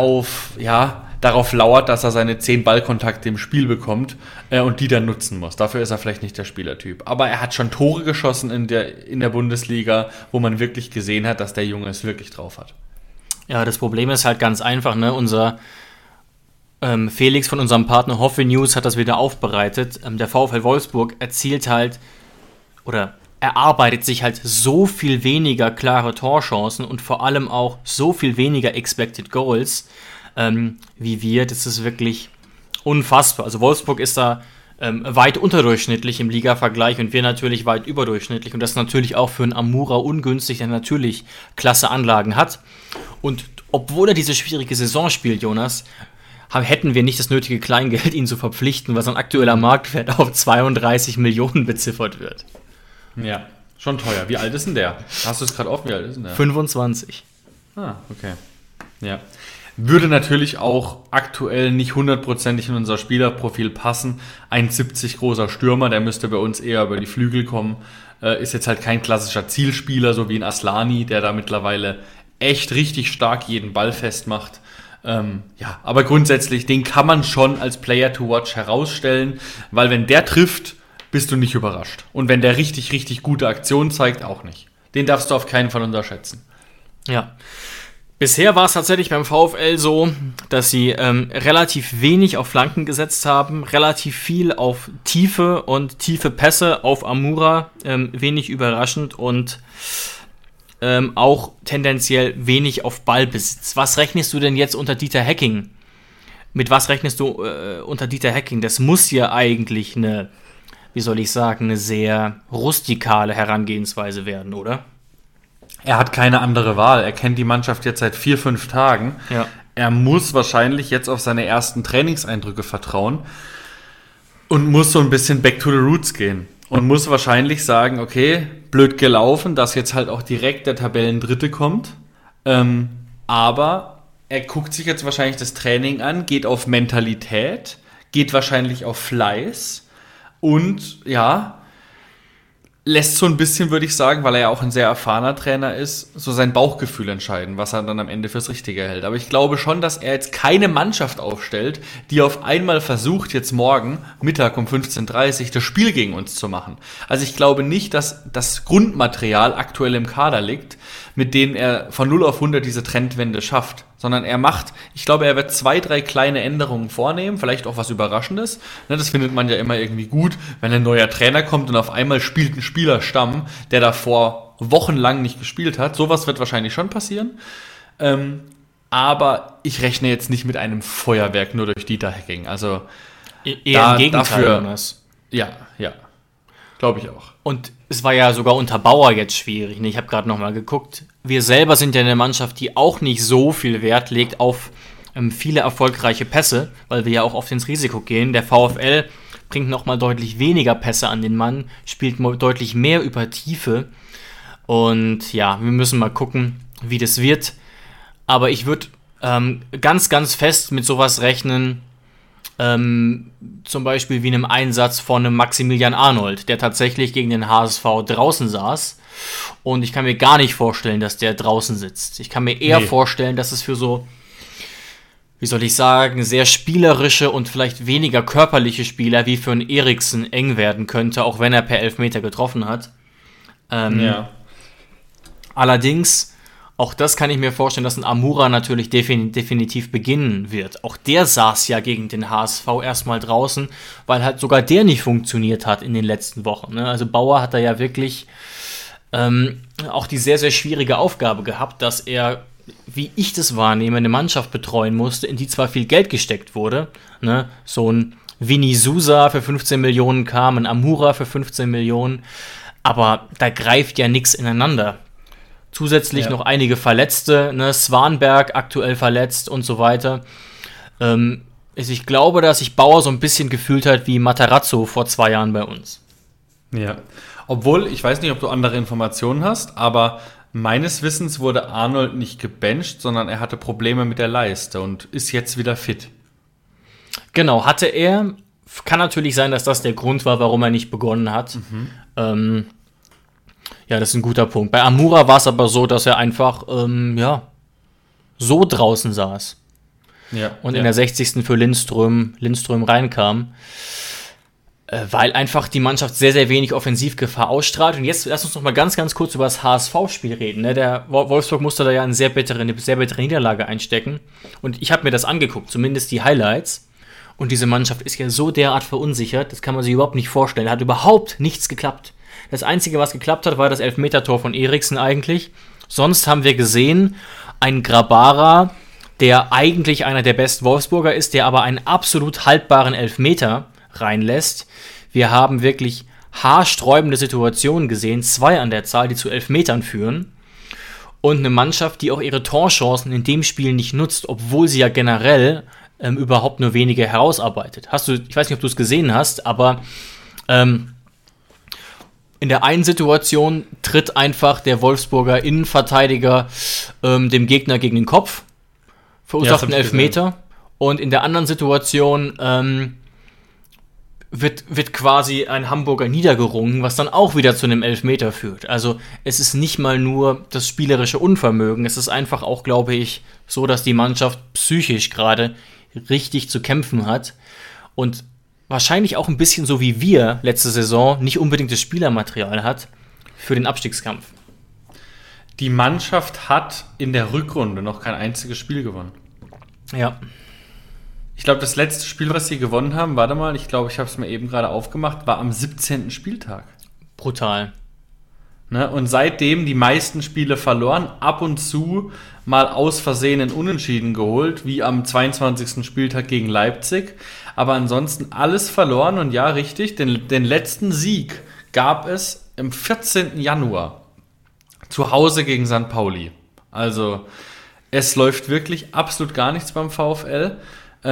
darauf lauert, dass er seine 10 Ballkontakte im Spiel bekommt und die dann nutzen muss. Dafür ist er vielleicht nicht der Spielertyp. Aber er hat schon Tore geschossen in der Bundesliga, wo man wirklich gesehen hat, dass der Junge es wirklich drauf hat. Ja, das Problem ist halt ganz einfach, ne? Unser Felix von unserem Partner Hoffe News hat das wieder aufbereitet. Der VfL Wolfsburg erarbeitet sich halt so viel weniger klare Torchancen und vor allem auch so viel weniger Expected Goals wie wir. Das ist wirklich unfassbar. Also Wolfsburg ist da weit unterdurchschnittlich im Liga-Vergleich und wir natürlich weit überdurchschnittlich. Und das ist natürlich auch für einen Amoura ungünstig, der natürlich klasse Anlagen hat. Und obwohl er diese schwierige Saison spielt, Jonas, hätten wir nicht das nötige Kleingeld, ihn zu verpflichten, was ein aktueller Marktwert auf 32 Millionen beziffert wird. Ja, schon teuer. Wie alt ist denn der? Hast du es gerade offen? Wie alt ist denn der? 25. Ah, okay. Ja. Würde natürlich auch aktuell nicht 100%ig in unser Spielerprofil passen. 1,70 großer Stürmer, der müsste bei uns eher über die Flügel kommen. Ist jetzt halt kein klassischer Zielspieler, so wie ein Aslani, der da mittlerweile echt richtig stark jeden Ball festmacht. Aber grundsätzlich, den kann man schon als Player to watch herausstellen, weil wenn der trifft, bist du nicht überrascht. Und wenn der richtig, richtig gute Aktion zeigt, auch nicht. Den darfst du auf keinen Fall unterschätzen. Ja. Bisher war es tatsächlich beim VfL so, dass sie relativ wenig auf Flanken gesetzt haben, relativ viel auf tiefe Pässe auf Amoura, wenig überraschend und auch tendenziell wenig auf Ballbesitz. Was rechnest du denn jetzt unter Dieter Hecking? Mit was rechnest du unter Dieter Hecking? Das muss ja eigentlich eine sehr rustikale Herangehensweise werden, oder? Er hat keine andere Wahl. Er kennt die Mannschaft jetzt seit 4-5 Tagen. Ja. Er muss wahrscheinlich jetzt auf seine ersten Trainingseindrücke vertrauen und muss so ein bisschen back to the roots gehen. Und muss wahrscheinlich sagen, okay, blöd gelaufen, dass jetzt halt auch direkt der Tabellendritte kommt. Aber er guckt sich jetzt wahrscheinlich das Training an, geht auf Mentalität, geht wahrscheinlich auf Fleiß und ja, lässt so ein bisschen, würde ich sagen, weil er ja auch ein sehr erfahrener Trainer ist, so sein Bauchgefühl entscheiden, was er dann am Ende fürs Richtige hält. Aber ich glaube schon, dass er jetzt keine Mannschaft aufstellt, die auf einmal versucht, jetzt morgen Mittag um 15:30 Uhr das Spiel gegen uns zu machen. Also ich glaube nicht, dass das Grundmaterial aktuell im Kader liegt, mit denen er von 0 auf 100 diese Trendwende schafft, sondern er wird 2, 3 kleine Änderungen vornehmen, vielleicht auch was Überraschendes. Das findet man ja immer irgendwie gut, wenn ein neuer Trainer kommt und auf einmal spielt ein Spieler Stamm, der davor wochenlang nicht gespielt hat. Sowas wird wahrscheinlich schon passieren. Aber ich rechne jetzt nicht mit einem Feuerwerk nur durch Dieter Hecking. Also eher im Gegenteil, Jonas. Ja, glaube ich auch. Und es war ja sogar unter Bauer jetzt schwierig. Ich habe gerade nochmal geguckt. Wir selber sind ja eine Mannschaft, die auch nicht so viel Wert legt auf viele erfolgreiche Pässe, weil wir ja auch oft ins Risiko gehen. Der VfL bringt nochmal deutlich weniger Pässe an den Mann, spielt deutlich mehr über Tiefe. Und ja, wir müssen mal gucken, wie das wird. Aber ich würde ganz, ganz fest mit sowas rechnen, zum Beispiel wie einem Einsatz von einem Maximilian Arnold, der tatsächlich gegen den HSV draußen saß. Und ich kann mir gar nicht vorstellen, dass der draußen sitzt. Ich kann mir eher vorstellen, dass es für so, wie soll ich sagen, sehr spielerische und vielleicht weniger körperliche Spieler wie für einen Eriksen eng werden könnte, auch wenn er per Elfmeter getroffen hat. Allerdings, auch das kann ich mir vorstellen, dass ein Amura natürlich definitiv beginnen wird. Auch der saß ja gegen den HSV erstmal draußen, weil halt sogar der nicht funktioniert hat in den letzten Wochen. Ne? Also Bauer hat da ja wirklich auch die sehr, sehr schwierige Aufgabe gehabt, dass er, wie ich das wahrnehme, eine Mannschaft betreuen musste, in die zwar viel Geld gesteckt wurde. Ne? So ein Vini Sousa für 15 Millionen kam, ein Amura für 15 Millionen, aber da greift ja nichts ineinander. Zusätzlich noch einige Verletzte, ne? Swanberg aktuell verletzt und so weiter. Ich glaube, dass sich Bauer so ein bisschen gefühlt hat wie Matarazzo vor 2 Jahren bei uns. Ja, obwohl, ich weiß nicht, ob du andere Informationen hast, aber meines Wissens wurde Arnold nicht gebencht, sondern er hatte Probleme mit der Leiste und ist jetzt wieder fit. Genau, hatte er. Kann natürlich sein, dass das der Grund war, warum er nicht begonnen hat. Ja, das ist ein guter Punkt. Bei Amura war es aber so, dass er einfach, so draußen saß. Und in der 60. für Lindström reinkam. Weil einfach die Mannschaft sehr, sehr wenig Offensivgefahr ausstrahlt. Und jetzt lass uns noch mal ganz, ganz kurz über das HSV-Spiel reden. Ne? Der Wolfsburg musste da ja eine sehr bittere Niederlage einstecken. Und ich habe mir das angeguckt, zumindest die Highlights. Und diese Mannschaft ist ja so derart verunsichert, das kann man sich überhaupt nicht vorstellen. Da hat überhaupt nichts geklappt. Das Einzige, was geklappt hat, war das Elfmetertor von Eriksen eigentlich. Sonst haben wir gesehen, ein Grabara, der eigentlich einer der besten Wolfsburger ist, der aber einen absolut haltbaren Elfmeter reinlässt. Wir haben wirklich haarsträubende Situationen gesehen, 2 an der Zahl, die zu Elfmetern führen. Und eine Mannschaft, die auch ihre Torchancen in dem Spiel nicht nutzt, obwohl sie ja generell überhaupt nur wenige herausarbeitet. Ich weiß nicht, ob du es gesehen hast, aber in der einen Situation tritt einfach der Wolfsburger Innenverteidiger dem Gegner gegen den Kopf, verursacht einen Elfmeter. Und in der anderen Situation wird quasi ein Hamburger niedergerungen, was dann auch wieder zu einem Elfmeter führt. Also es ist nicht mal nur das spielerische Unvermögen, es ist einfach auch, glaube ich, so, dass die Mannschaft psychisch gerade richtig zu kämpfen hat und wahrscheinlich auch ein bisschen so wie wir letzte Saison nicht unbedingt das Spielermaterial hat für den Abstiegskampf. Die Mannschaft hat in der Rückrunde noch kein einziges Spiel gewonnen. Ja. Ich glaube, das letzte Spiel, was sie gewonnen haben, warte mal, ich glaube, ich habe es mir eben gerade aufgemacht, war am 17. Spieltag. Brutal. Ne? Und seitdem die meisten Spiele verloren, ab und zu mal aus Versehen einen Unentschieden geholt, wie am 22. Spieltag gegen Leipzig. Aber ansonsten alles verloren und ja, richtig, den letzten Sieg gab es am 14. Januar zu Hause gegen St. Pauli. Also es läuft wirklich absolut gar nichts beim VfL.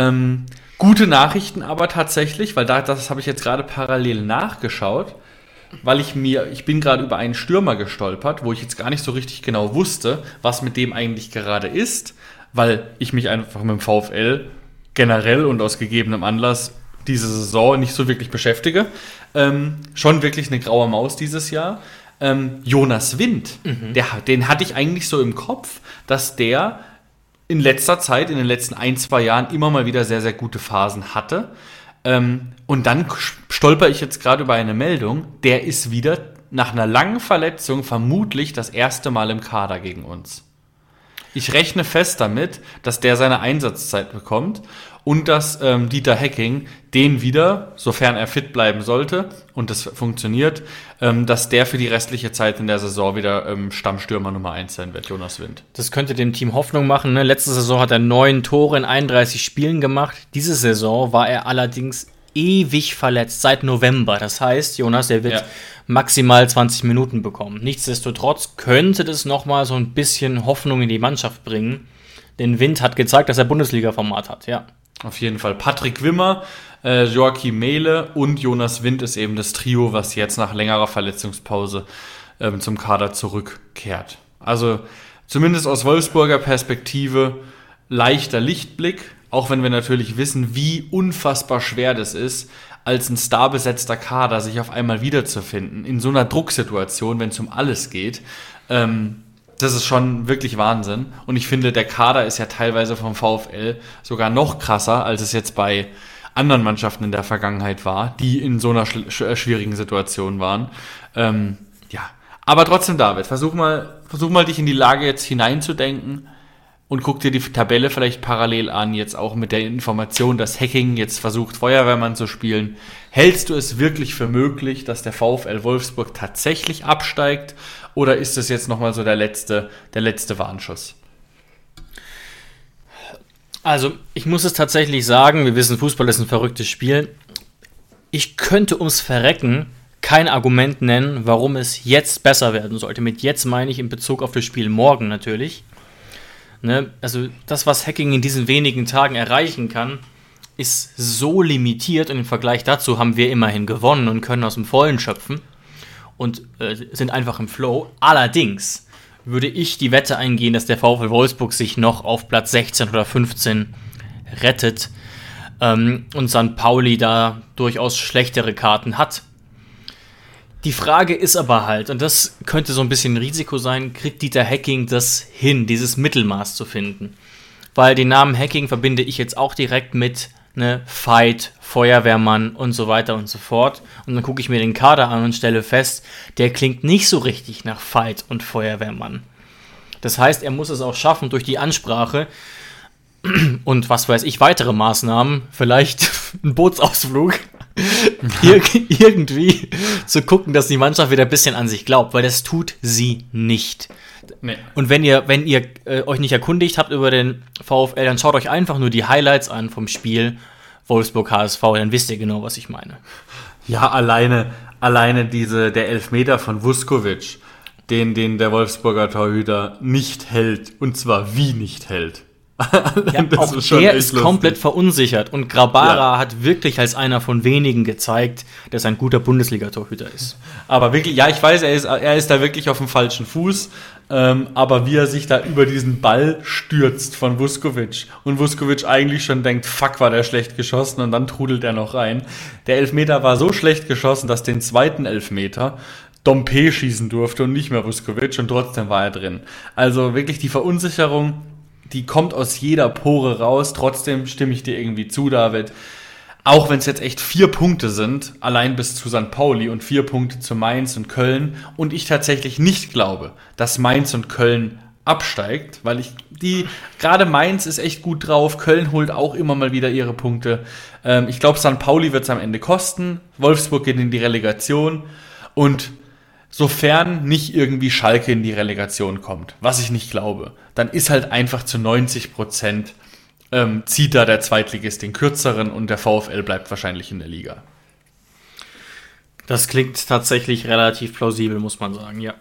Gute Nachrichten aber tatsächlich, weil das habe ich jetzt gerade parallel nachgeschaut. weil ich bin gerade über einen Stürmer gestolpert, wo ich jetzt gar nicht so richtig genau wusste, was mit dem eigentlich gerade ist, weil ich mich einfach mit dem VfL generell und aus gegebenem Anlass diese Saison nicht so wirklich beschäftige. Schon wirklich eine graue Maus dieses Jahr. Jonas Wind, den hatte ich eigentlich so im Kopf, dass der in letzter Zeit, in den letzten 1-2 Jahren immer mal wieder sehr, sehr gute Phasen hatte. Und dann stolper ich jetzt gerade über eine Meldung, der ist wieder nach einer langen Verletzung vermutlich das erste Mal im Kader gegen uns. Ich rechne fest damit, dass der seine Einsatzzeit bekommt und dass Dieter Hecking den wieder, sofern er fit bleiben sollte und das funktioniert, dass der für die restliche Zeit in der Saison wieder Stammstürmer Nummer 1 sein wird, Jonas Wind. Das könnte dem Team Hoffnung machen. Ne? Letzte Saison hat er 9 Tore in 31 Spielen gemacht. Diese Saison war er allerdings ewig verletzt, seit November. Das heißt, Jonas, der wird maximal 20 Minuten bekommen. Nichtsdestotrotz könnte das nochmal so ein bisschen Hoffnung in die Mannschaft bringen. Denn Wind hat gezeigt, dass er Bundesliga-Format hat, ja. Auf jeden Fall. Patrick Wimmer, Joachim Mehle und Jonas Wind ist eben das Trio, was jetzt nach längerer Verletzungspause zum Kader zurückkehrt. Also zumindest aus Wolfsburger Perspektive leichter Lichtblick, auch wenn wir natürlich wissen, wie unfassbar schwer das ist, als ein starbesetzter Kader sich auf einmal wiederzufinden, in so einer Drucksituation, wenn es um alles geht. Das ist schon wirklich Wahnsinn. Und ich finde, der Kader ist ja teilweise vom VfL sogar noch krasser, als es jetzt bei anderen Mannschaften in der Vergangenheit war, die in so einer schwierigen Situation waren. Aber trotzdem, David, versuch mal dich in die Lage jetzt hineinzudenken und guck dir die Tabelle vielleicht parallel an, jetzt auch mit der Information, dass Hecking jetzt versucht, Feuerwehrmann zu spielen. Hältst du es wirklich für möglich, dass der VfL Wolfsburg tatsächlich absteigt? Oder ist das jetzt nochmal so der letzte Warnschuss? Also, ich muss es tatsächlich sagen, wir wissen, Fußball ist ein verrücktes Spiel. Ich könnte ums Verrecken kein Argument nennen, warum es jetzt besser werden sollte. Mit jetzt meine ich in Bezug auf das Spiel morgen natürlich. Ne? Also das, was Hecking in diesen wenigen Tagen erreichen kann, ist so limitiert und im Vergleich dazu haben wir immerhin gewonnen und können aus dem Vollen schöpfen und sind einfach im Flow. Allerdings würde ich die Wette eingehen, dass der VfL Wolfsburg sich noch auf Platz 16 oder 15 rettet und St. Pauli da durchaus schlechtere Karten hat. Die Frage ist aber halt, und das könnte so ein bisschen ein Risiko sein, kriegt Dieter Hecking das hin, dieses Mittelmaß zu finden? Weil den Namen Hecking verbinde ich jetzt auch direkt mit Fight, Feuerwehrmann und so weiter und so fort. Und dann gucke ich mir den Kader an und stelle fest, der klingt nicht so richtig nach Fight und Feuerwehrmann. Das heißt, er muss es auch schaffen, durch die Ansprache und was weiß ich, weitere Maßnahmen, vielleicht ein Bootsausflug, irgendwie zu gucken, dass die Mannschaft wieder ein bisschen an sich glaubt, weil das tut sie nicht. Nee. Und wenn ihr euch nicht erkundigt habt über den VfL, dann schaut euch einfach nur die Highlights an vom Spiel Wolfsburg-HSV, dann wisst ihr genau, was ich meine. Ja, alleine der Elfmeter von Vuskovic, den der Wolfsburger Torhüter nicht hält, und zwar wie nicht hält. Ja, auch der ist komplett verunsichert und Grabara hat wirklich als einer von wenigen gezeigt, dass er ein guter Bundesliga-Torhüter ist. Aber wirklich, ja, ich weiß, er ist da wirklich auf dem falschen Fuß, aber wie er sich da über diesen Ball stürzt von Vuskovic und Vuskovic eigentlich schon denkt, fuck, war der schlecht geschossen, und dann trudelt er noch rein. Der Elfmeter war so schlecht geschossen, dass den zweiten Elfmeter Dompe schießen durfte und nicht mehr Vuskovic, und trotzdem war er drin. Also wirklich die Verunsicherung, die kommt aus jeder Pore raus. Trotzdem stimme ich dir irgendwie zu, David. Auch wenn es jetzt echt 4 Punkte sind, allein bis zu St. Pauli und 4 Punkte zu Mainz und Köln. Und ich tatsächlich nicht glaube, dass Mainz und Köln absteigt, weil gerade Mainz ist echt gut drauf. Köln holt auch immer mal wieder ihre Punkte. Ich glaube, St. Pauli wird es am Ende kosten. Wolfsburg geht in die Relegation. Und sofern nicht irgendwie Schalke in die Relegation kommt, was ich nicht glaube, dann ist halt einfach zu 90% zieht da der Zweitligist den kürzeren und der VfL bleibt wahrscheinlich in der Liga. Das klingt tatsächlich relativ plausibel, muss man sagen, ja.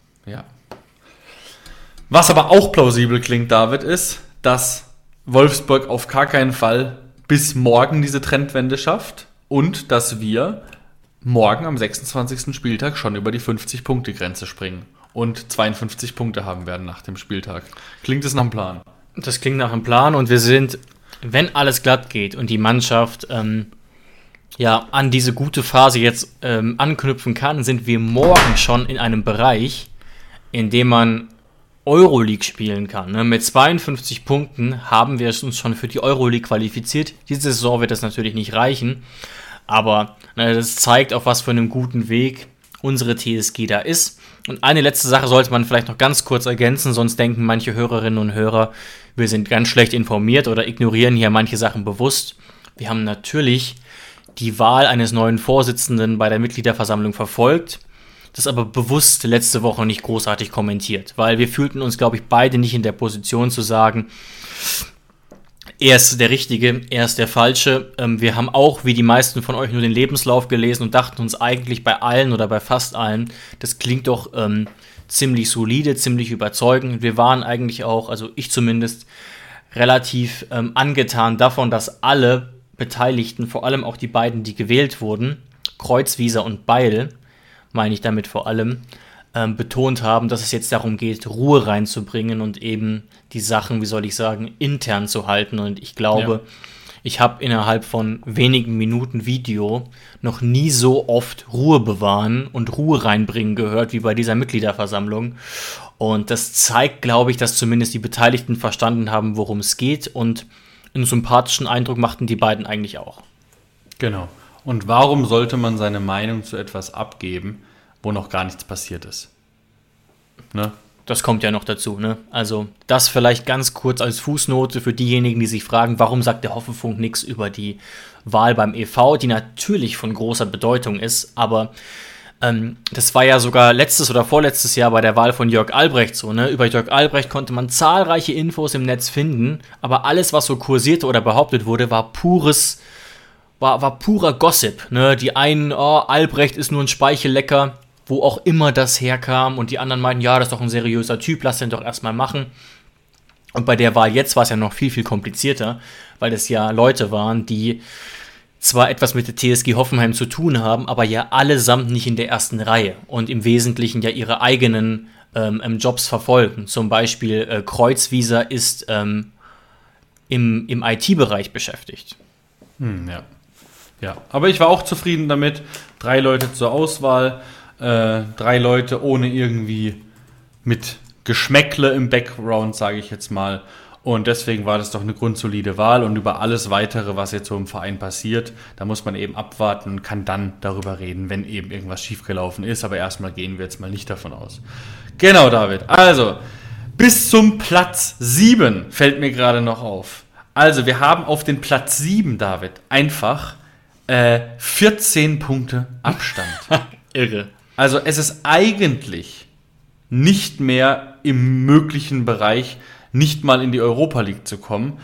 Was aber auch plausibel klingt, David, ist, dass Wolfsburg auf gar keinen Fall bis morgen diese Trendwende schafft und dass wir morgen am 26. Spieltag schon über die 50-Punkte-Grenze springen und 52 Punkte haben werden nach dem Spieltag. Klingt das nach einem Plan? Das klingt nach einem Plan und wir sind, wenn alles glatt geht und die Mannschaft an diese gute Phase jetzt anknüpfen kann, sind wir morgen schon in einem Bereich, in dem man Euroleague spielen kann. Ne? Mit 52 Punkten haben wir uns schon für die Euroleague qualifiziert. Diese Saison wird das natürlich nicht reichen, aber das zeigt, auf was für einem guten Weg unsere TSG da ist. Und eine letzte Sache sollte man vielleicht noch ganz kurz ergänzen, sonst denken manche Hörerinnen und Hörer, wir sind ganz schlecht informiert oder ignorieren hier manche Sachen bewusst. Wir haben natürlich die Wahl eines neuen Vorsitzenden bei der Mitgliederversammlung verfolgt, das aber bewusst letzte Woche nicht großartig kommentiert, weil wir fühlten uns, glaube ich, beide nicht in der Position zu sagen, er ist der Richtige, er ist der Falsche. Wir haben auch, wie die meisten von euch, nur den Lebenslauf gelesen und dachten uns eigentlich bei allen oder bei fast allen, das klingt doch ziemlich solide, ziemlich überzeugend. Wir waren eigentlich auch, also ich zumindest, relativ angetan davon, dass alle Beteiligten, vor allem auch die beiden, die gewählt wurden, Kreuzwieser und Beil, meine ich damit vor allem, betont haben, dass es jetzt darum geht, Ruhe reinzubringen und eben die Sachen, wie soll ich sagen, intern zu halten. Und ich glaube, ich habe innerhalb von wenigen Minuten Video noch nie so oft Ruhe bewahren und Ruhe reinbringen gehört, wie bei dieser Mitgliederversammlung. Und das zeigt, glaube ich, dass zumindest die Beteiligten verstanden haben, worum es geht. Und einen sympathischen Eindruck machten die beiden eigentlich auch. Genau. Und warum sollte man seine Meinung zu etwas abgeben, wo noch gar nichts passiert ist? Ne? Das kommt ja noch dazu, ne? Also das vielleicht ganz kurz als Fußnote für diejenigen, die sich fragen, warum sagt der Hoffefunk nichts über die Wahl beim e.V., die natürlich von großer Bedeutung ist, aber das war ja sogar letztes oder vorletztes Jahr bei der Wahl von Jörg Albrecht so, ne? Über Jörg Albrecht konnte man zahlreiche Infos im Netz finden, aber alles, was so kursierte oder behauptet wurde, war purer Gossip, ne? Die einen, Albrecht ist nur ein Speichellecker, wo auch immer das herkam, und die anderen meinten, ja, das ist doch ein seriöser Typ, lass den doch erstmal machen. Und bei der Wahl jetzt war es ja noch viel, viel komplizierter, weil es ja Leute waren, die zwar etwas mit der TSG Hoffenheim zu tun haben, aber ja allesamt nicht in der ersten Reihe und im Wesentlichen ja ihre eigenen Jobs verfolgen. Zum Beispiel Kreuzwieser ist im IT-Bereich beschäftigt. Ja, aber ich war auch zufrieden damit. 3 Leute zur Auswahl, 3 Leute ohne irgendwie mit Geschmäckle im Background, sage ich jetzt mal. Und deswegen war das doch eine grundsolide Wahl. Und über alles Weitere, was jetzt so im Verein passiert, da muss man eben abwarten und kann dann darüber reden, wenn eben irgendwas schiefgelaufen ist. Aber erstmal gehen wir jetzt mal nicht davon aus. Genau, David. Also, bis zum Platz 7 fällt mir gerade noch auf. Also, wir haben auf den Platz 7, David, einfach 14 Punkte Abstand. Irre. Also, es ist eigentlich nicht mehr im möglichen Bereich, nicht mal in die Europa League zu kommen.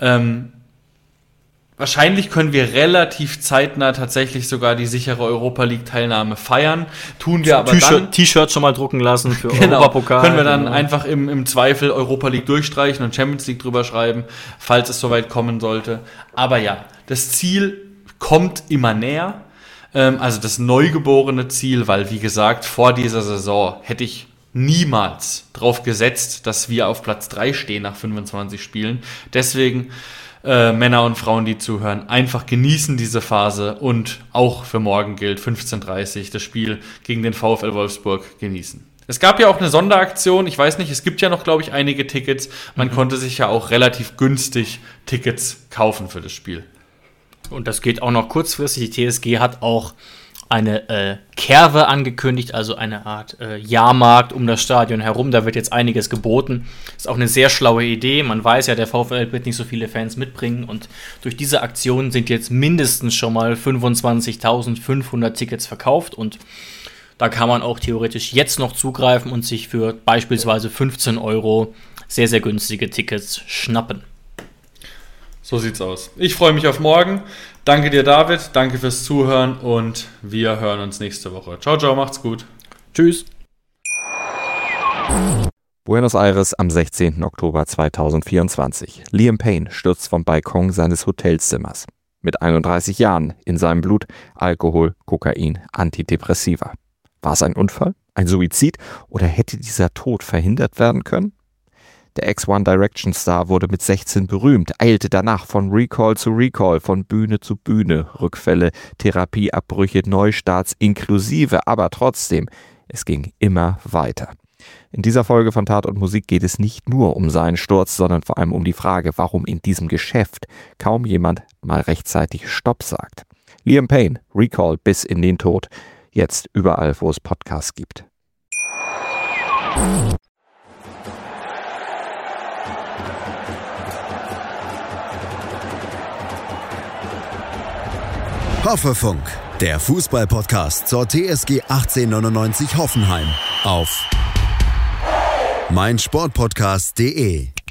Wahrscheinlich können wir relativ zeitnah tatsächlich sogar die sichere Europa League Teilnahme feiern. Tun wir aber dann... T-Shirt schon mal drucken lassen für Europapokal. Können wir dann einfach im Zweifel Europa League durchstreichen und Champions League drüber schreiben, falls es soweit kommen sollte. Aber ja, das Ziel kommt immer näher. Also das neugeborene Ziel, weil wie gesagt, vor dieser Saison hätte ich niemals drauf gesetzt, dass wir auf Platz 3 stehen nach 25 Spielen. Deswegen, Männer und Frauen, die zuhören, einfach genießen diese Phase und auch für morgen gilt 15:30 das Spiel gegen den VfL Wolfsburg genießen. Es gab ja auch eine Sonderaktion, ich weiß nicht, es gibt ja noch, glaube ich, einige Tickets. Man konnte sich ja auch relativ günstig Tickets kaufen für das Spiel. Und das geht auch noch kurzfristig. Die TSG hat auch eine Kerwe angekündigt, also eine Art Jahrmarkt um das Stadion herum. Da wird jetzt einiges geboten. Ist auch eine sehr schlaue Idee. Man weiß ja, der VfL wird nicht so viele Fans mitbringen. Und durch diese Aktion sind jetzt mindestens schon mal 25.500 Tickets verkauft. Und da kann man auch theoretisch jetzt noch zugreifen und sich für beispielsweise 15 € sehr, sehr günstige Tickets schnappen. So sieht's aus. Ich freue mich auf morgen. Danke dir, David. Danke fürs Zuhören und wir hören uns nächste Woche. Ciao, ciao, macht's gut. Tschüss. Buenos Aires am 16. Oktober 2024. Liam Payne stürzt vom Balkon seines Hotelzimmers. mit 31 Jahren, in seinem Blut Alkohol, Kokain, Antidepressiva. War es ein Unfall, ein Suizid oder hätte dieser Tod verhindert werden können? Der Ex-One Direction Star wurde mit 16 berühmt, eilte danach von Recall zu Recall, von Bühne zu Bühne, Rückfälle, Therapieabbrüche, Neustarts inklusive, aber trotzdem, es ging immer weiter. In dieser Folge von Tat und Musik geht es nicht nur um seinen Sturz, sondern vor allem um die Frage, warum in diesem Geschäft kaum jemand mal rechtzeitig Stopp sagt. Liam Payne, Recall bis in den Tod, jetzt überall, wo es Podcasts gibt. Hoffefunk, der Fußball-Podcast zur TSG 1899 Hoffenheim auf meinsportpodcast.de.